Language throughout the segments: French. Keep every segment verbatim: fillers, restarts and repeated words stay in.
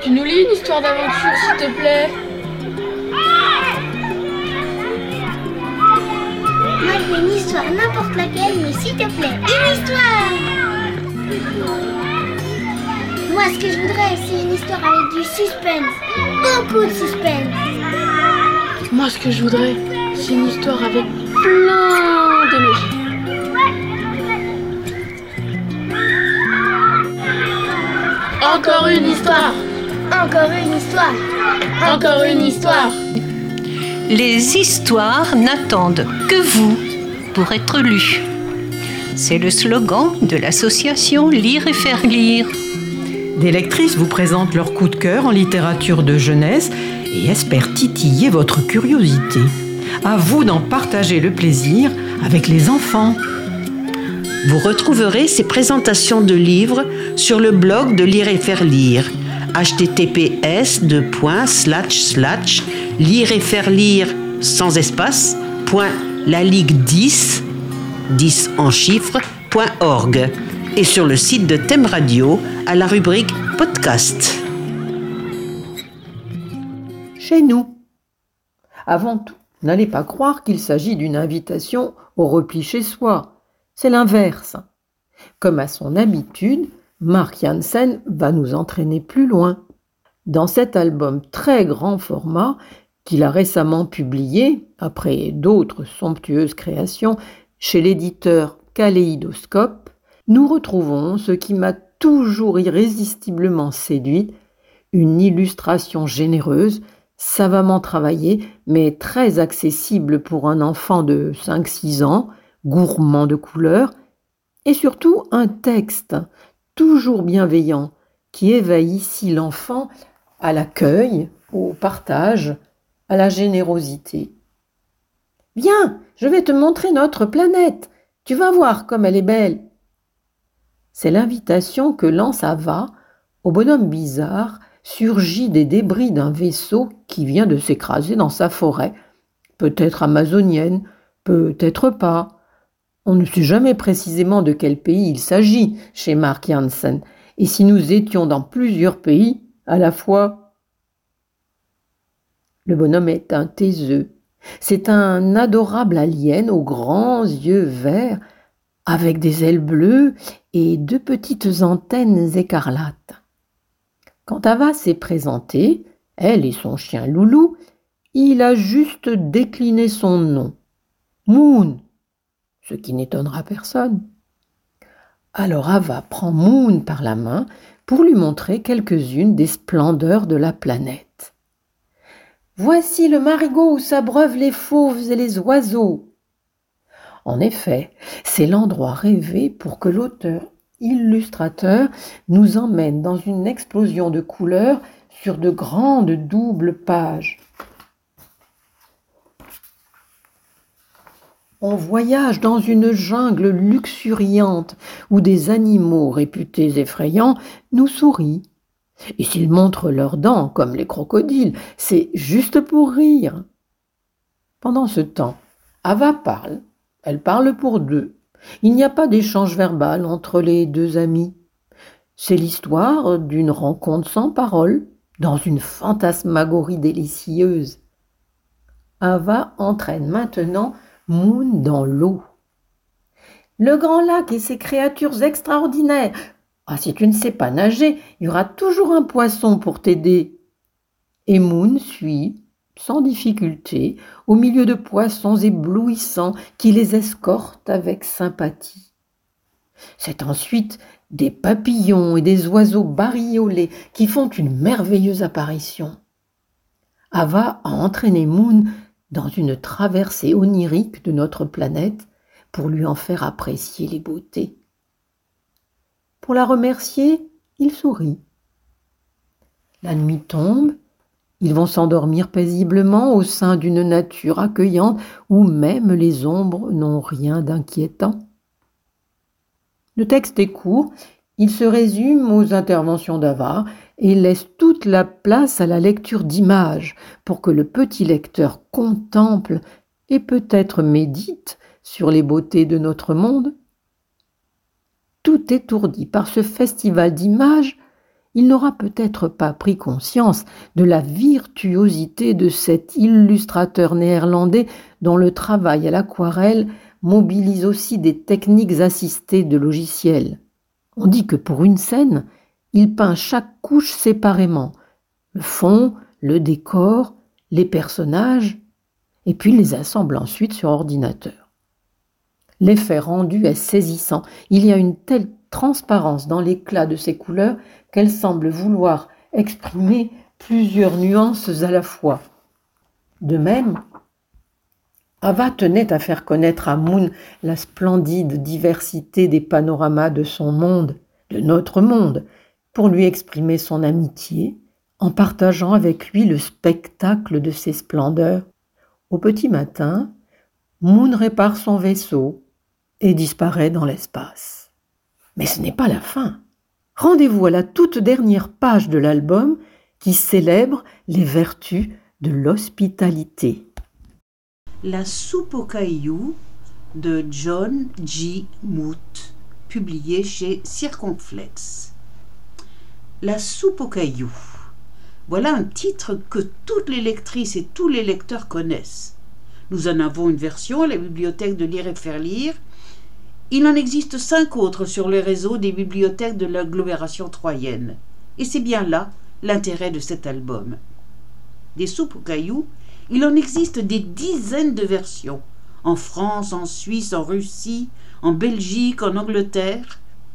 Tu nous lis une histoire d'aventure, s'il te plaît? Moi, je veux une histoire, n'importe laquelle, mais s'il te plaît, une histoire! Moi, ce que je voudrais, c'est une histoire avec du suspense. Beaucoup de suspense. Moi, ce que je voudrais, c'est une histoire avec plein de magie. Encore une histoire. Encore une histoire. Encore une histoire. Les histoires n'attendent que vous pour être lues. C'est le slogan de l'association Lire et Faire Lire. Des lectrices vous présentent leur coup de cœur en littérature de jeunesse et espèrent titiller votre curiosité. À vous d'en partager le plaisir avec les enfants. Vous retrouverez ces présentations de livres sur le blog de Lire et Faire Lire. h t t p s deux points slash slash lire et faire lire sans espace point la ligue dix dix en chiffres point org et sur le site de Thème Radio à la rubrique podcast. Chez nous. Avant tout, n'allez pas croire qu'il s'agit d'une invitation au repli chez soi. C'est l'inverse. Comme à son habitude, Mark Jansen va nous entraîner plus loin. Dans cet album très grand format qu'il a récemment publié, après d'autres somptueuses créations, chez l'éditeur Kaléidoscope, nous retrouvons ce qui m'a toujours irrésistiblement séduite, une illustration généreuse, savamment travaillée, mais très accessible pour un enfant de cinq six ans, gourmand de couleurs, et surtout un texte toujours bienveillant qui éveille ici l'enfant à l'accueil, au partage, à la générosité. « Viens, je vais te montrer notre planète, tu vas voir comme elle est belle !» C'est l'invitation que lance Ava au bonhomme bizarre, surgi des débris d'un vaisseau qui vient de s'écraser dans sa forêt, peut-être amazonienne, peut-être pas. On ne sait jamais précisément de quel pays il s'agit chez Mark Jansen, et si nous étions dans plusieurs pays à la fois. Le bonhomme est un taiseux. C'est un adorable alien aux grands yeux verts, avec des ailes bleues et deux petites antennes écarlates. Quand Ava s'est présentée, elle et son chien Loulou, il a juste décliné son nom. Moon, ce qui n'étonnera personne. Alors Ava prend Moon par la main pour lui montrer quelques-unes des splendeurs de la planète. Voici le marigot où s'abreuvent les fauves et les oiseaux. En effet, c'est l'endroit rêvé pour que l'auteur illustrateur nous emmène dans une explosion de couleurs sur de grandes doubles pages. On voyage dans une jungle luxuriante où des animaux réputés effrayants nous sourient. Et s'ils montrent leurs dents comme les crocodiles, c'est juste pour rire. Pendant ce temps, Ava parle. Elle parle pour deux. Il n'y a pas d'échange verbal entre les deux amis. C'est l'histoire d'une rencontre sans parole dans une fantasmagorie délicieuse. Ava entraîne maintenant Moon dans l'eau. Le grand lac et ses créatures extraordinaires. Ah, si tu ne sais pas nager, il y aura toujours un poisson pour t'aider. Et Moon suit, sans difficulté, au milieu de poissons éblouissants qui les escortent avec sympathie. C'est ensuite des papillons et des oiseaux bariolés qui font une merveilleuse apparition. Ava a entraîné Moon dans une traversée onirique de notre planète pour lui en faire apprécier les beautés. Pour la remercier, il sourit. La nuit tombe, ils vont s'endormir paisiblement au sein d'une nature accueillante où même les ombres n'ont rien d'inquiétant. Le texte est court, il se résume aux interventions d'Ava et laisse toute la place à la lecture d'images pour que le petit lecteur contemple et peut-être médite sur les beautés de notre monde. Tout étourdi par ce festival d'images, il n'aura peut-être pas pris conscience de la virtuosité de cet illustrateur néerlandais dont le travail à l'aquarelle mobilise aussi des techniques assistées de logiciels. On dit que pour une scène, il peint chaque couche séparément, le fond, le décor, les personnages, et puis les assemble ensuite sur ordinateur. L'effet rendu est saisissant. Il y a une telle transparence dans l'éclat de ces couleurs qu'elles semblent vouloir exprimer plusieurs nuances à la fois. De même, Ava tenait à faire connaître à Moon la splendide diversité des panoramas de son monde, de notre monde, pour lui exprimer son amitié, en partageant avec lui le spectacle de ses splendeurs. Au petit matin, Moon répare son vaisseau et disparaît dans l'espace. Mais ce n'est pas la fin. Rendez-vous à la toute dernière page de l'album qui célèbre les vertus de l'hospitalité. La soupe aux cailloux de John G. Moot, publié chez Circonflexe. La soupe aux cailloux. Voilà un titre que toutes les lectrices et tous les lecteurs connaissent. Nous en avons une version à la bibliothèque de Lire et Faire Lire. Il en existe cinq autres sur le réseau des bibliothèques de l'agglomération troyenne. Et c'est bien là l'intérêt de cet album. Des soupes aux cailloux, il en existe des dizaines de versions, en France, en Suisse, en Russie, en Belgique, en Angleterre.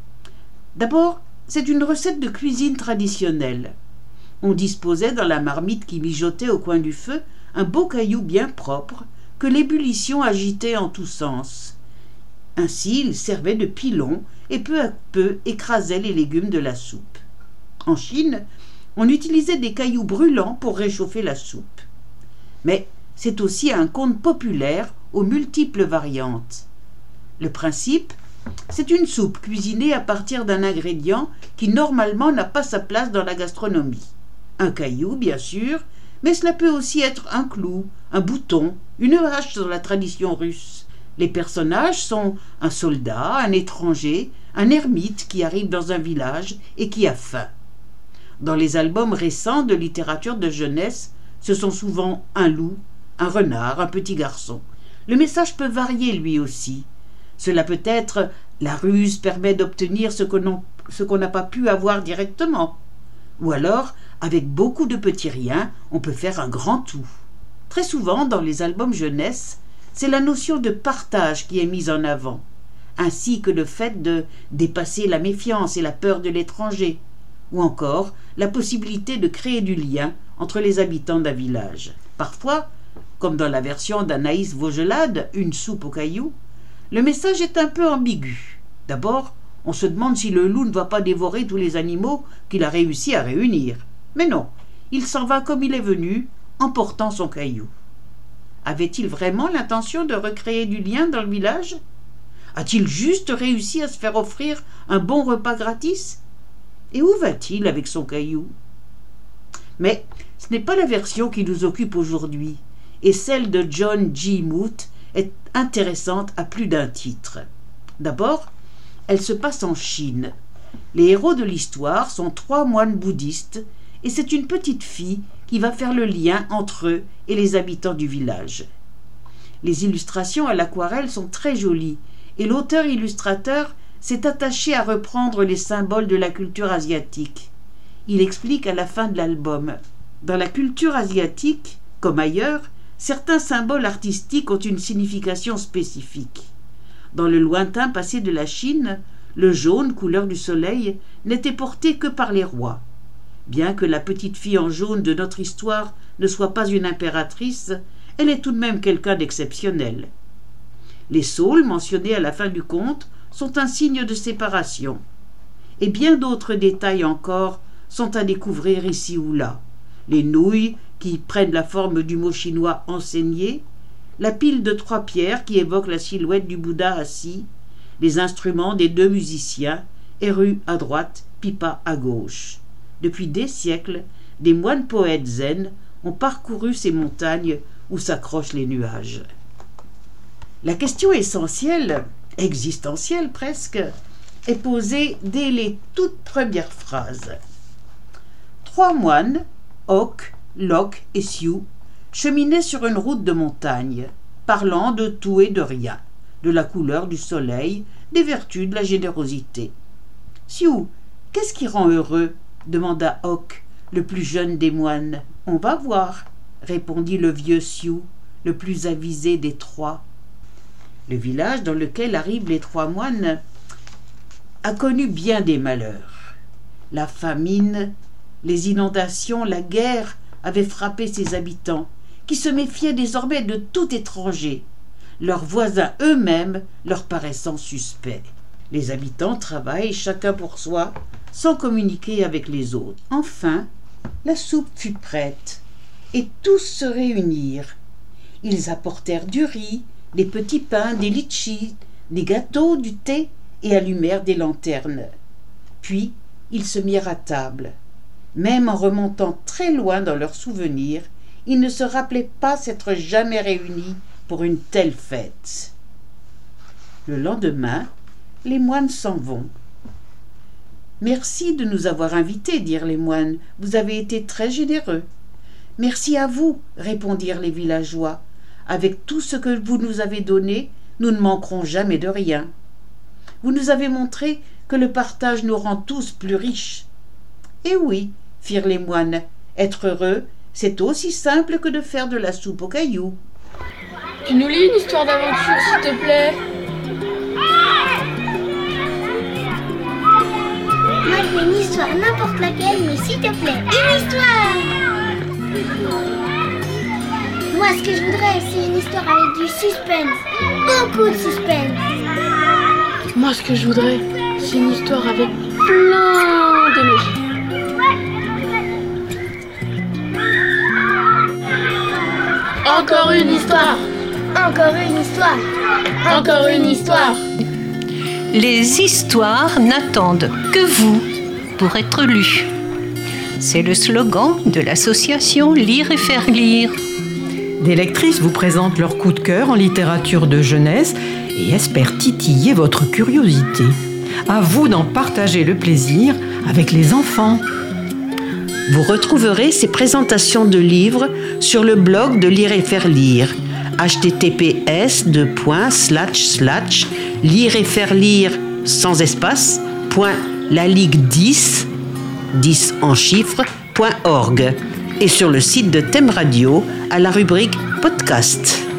D'abord, c'est une recette de cuisine traditionnelle. On disposait dans la marmite qui mijotait au coin du feu un beau caillou bien propre que l'ébullition agitait en tous sens. Ainsi, il servait de pilon et peu à peu écrasait les légumes de la soupe. En Chine, on utilisait des cailloux brûlants pour réchauffer la soupe. Mais c'est aussi un conte populaire aux multiples variantes. Le principe, c'est une soupe cuisinée à partir d'un ingrédient qui normalement n'a pas sa place dans la gastronomie. Un caillou, bien sûr, mais cela peut aussi être un clou, un bouton, une hache dans la tradition russe. Les personnages sont un soldat, un étranger, un ermite qui arrive dans un village et qui a faim. Dans les albums récents de littérature de jeunesse, ce sont souvent un loup, un renard, un petit garçon. Le message peut varier lui aussi. Cela peut être « la ruse permet d'obtenir ce qu'on ce qu'on n'a pas pu avoir directement ». Ou alors, avec beaucoup de petits riens, on peut faire un grand tout. Très souvent, dans les albums jeunesse, c'est la notion de partage qui est mise en avant, ainsi que le fait de dépasser la méfiance et la peur de l'étranger, ou encore la possibilité de créer du lien entre les habitants d'un village. Parfois, comme dans la version d'Anaïs Vaugelade, Une soupe aux cailloux, le message est un peu ambigu. D'abord, on se demande si le loup ne va pas dévorer tous les animaux qu'il a réussi à réunir. Mais non, il s'en va comme il est venu, en portant son caillou. Avait-il vraiment l'intention de recréer du lien dans le village? A-t-il juste réussi à se faire offrir un bon repas gratis? Et où va-t-il avec son caillou? Mais ce n'est pas la version qui nous occupe aujourd'hui, et celle de John G. Moot est intéressante à plus d'un titre. D'abord, elle se passe en Chine. Les héros de l'histoire sont trois moines bouddhistes, et c'est une petite fille qui va faire le lien entre eux et les habitants du village. Les illustrations à l'aquarelle sont très jolies, et l'auteur-illustrateur s'est attaché à reprendre les symboles de la culture asiatique. Il explique à la fin de l'album: dans la culture asiatique, comme ailleurs, certains symboles artistiques ont une signification spécifique. Dans le lointain passé de la Chine, le jaune, couleur du soleil, n'était porté que par les rois. Bien que la petite fille en jaune de notre histoire ne soit pas une impératrice, elle est tout de même quelqu'un d'exceptionnel. Les saules mentionnés à la fin du conte sont un signe de séparation. Et bien d'autres détails encore sont à découvrir ici ou là. Les nouilles qui prennent la forme du mot chinois enseigné, la pile de trois pierres qui évoque la silhouette du Bouddha assis, les instruments des deux musiciens, Eru à droite, Pipa à gauche. Depuis des siècles, des moines poètes zen ont parcouru ces montagnes où s'accrochent les nuages. La question essentielle, existentielle presque, est posée dès les toutes premières phrases. Trois moines, Hawk, Lock et Sioux, cheminaient sur une route de montagne, parlant de tout et de rien, de la couleur du soleil, des vertus de la générosité. « Sioux, qu'est-ce qui rend heureux ?» demanda Hawk, le plus jeune des moines. « On va voir, » répondit le vieux Sioux, le plus avisé des trois. Le village dans lequel arrivent les trois moines a connu bien des malheurs. La famine, les inondations, la guerre avaient frappé ses habitants, qui se méfiaient désormais de tout étranger, leurs voisins eux-mêmes leur paraissant suspects. Les habitants travaillent chacun pour soi, sans communiquer avec les autres. Enfin, la soupe fut prête, et tous se réunirent. Ils apportèrent du riz, des petits pains, des litchis, des gâteaux, du thé, et allumèrent des lanternes. Puis, ils se mirent à table. Même en remontant très loin dans leurs souvenirs, ils ne se rappelaient pas s'être jamais réunis pour une telle fête. Le lendemain, les moines s'en vont. « Merci de nous avoir invités, dirent les moines, vous avez été très généreux. »« Merci à vous, répondirent les villageois. Avec tout ce que vous nous avez donné, nous ne manquerons jamais de rien. Vous nous avez montré que le partage nous rend tous plus riches. »« Eh oui, firent les moines, être heureux, c'est aussi simple que de faire de la soupe aux cailloux. » Tu nous lis une histoire d'aventure, s'il te plaît? Moi, je veux une histoire, n'importe laquelle, mais s'il te plaît, une histoire. Moi, ce que je voudrais, c'est une histoire avec du suspense. Beaucoup de suspense. Moi, ce que je voudrais, c'est une histoire avec plein de magie. Encore une histoire. Encore une histoire. Encore une histoire. Les histoires n'attendent que vous pour être lues. C'est le slogan de l'association Lire et Faire Lire. Des lectrices vous présentent leur coup de cœur en littérature de jeunesse et espèrent titiller votre curiosité. À vous d'en partager le plaisir avec les enfants. Vous retrouverez ces présentations de livres sur le blog de Lire et Faire Lire. h t t p s deux points slash slash lire et faire lire sans espace point la ligue dix dix en chiffres point org et sur le site de Thème Radio à la rubrique podcast.